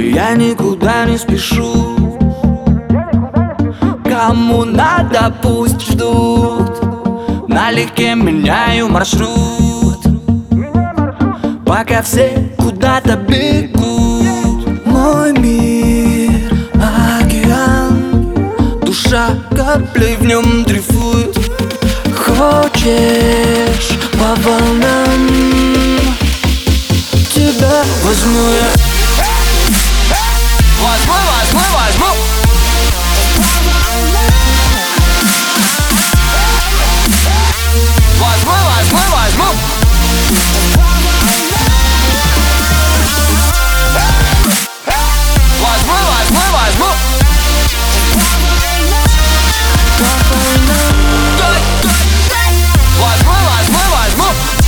Я никуда не спешу. Кому надо, пусть ждут. Налегке меняю маршрут, пока все куда-то бегут. Мой мир — океан, душа каплей в нем дрейфует. Хочешь по волнам, тебя возьму я. Возьму, возьму, возьму. Возьму, возьму, возьму. Возьму, возьму, возьму. Возьму, возьму, возьму.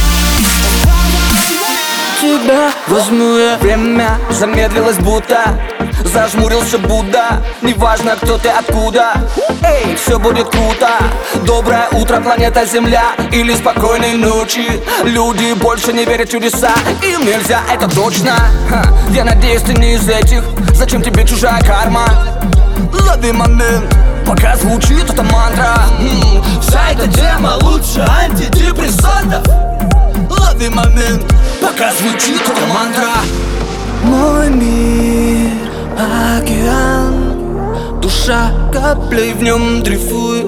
Тебя возьму я. Время замедлилось будто, зажмурился Будда. Неважно, кто ты, откуда. Эй, все будет круто. Доброе утро, планета Земля. Или спокойной ночи. Люди больше не верят в чудеса. Им нельзя, это точно. Я надеюсь, ты не из этих. Зачем тебе чужая карма? Лови момент, пока звучит эта мантра. Вся эта тема лучше антидепрессантов. Лови момент, пока звучит эта мантра. Мой мир — океан, душа каплей в нем дрейфует.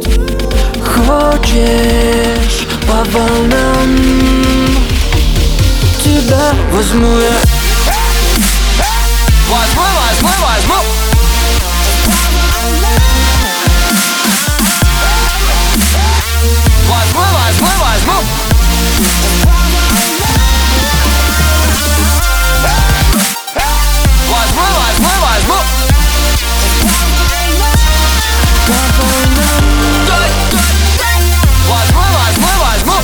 Хочешь по волнам, тебя возьму я. Возьму, возьму, возьму. Возьму, возьму, возьму. Возьму, возьму, возьму. Возьму, возьму, возьму.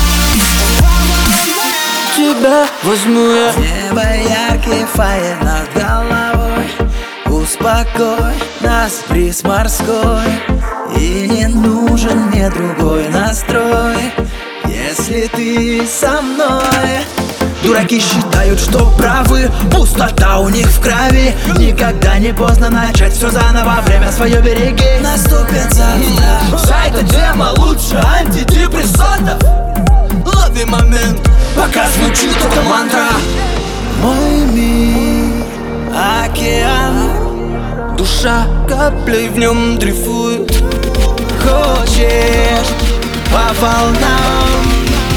Тебя возьму я. Небо яркий фаер над головой. Успокой нас, бриз морской. И не нужен мне другой настрой, если ты со мной. Дураки считают, что правы, пустота у них в крови. Никогда не поздно начать все заново, время свое береги. Наступит завтра. Вся эта тема лучше антидепрессантов. Лови момент, пока звучит эта мантра. Мой мир — океан, душа каплей в нем дрейфует. хочешь по волнам,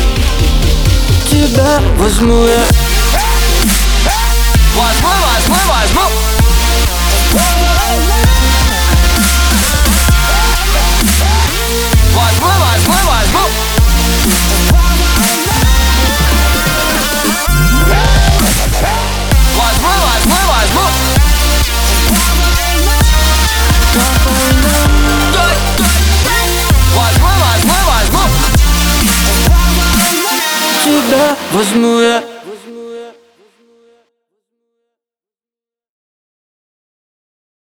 тебя возьму я. Возьму, возьму, возьму. Возьму, возьму, возьму. Возьму, возьму, возьму. Возьму, возьму, возьму. Тебя возьму я.